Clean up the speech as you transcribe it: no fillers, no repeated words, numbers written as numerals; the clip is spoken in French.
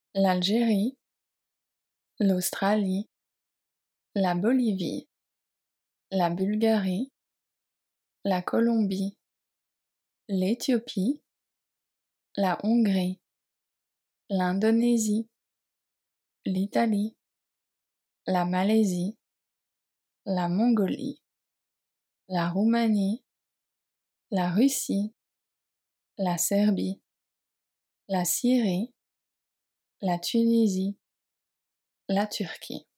l'Algérie, l'Australie, la Bolivie, la Bulgarie, la Colombie, l'Éthiopie, la Hongrie, l'Indonésie, l'Italie, la Malaisie, la Mongolie, la Roumanie, la Russie, la Serbie, la Syrie, la Tunisie, la Turquie.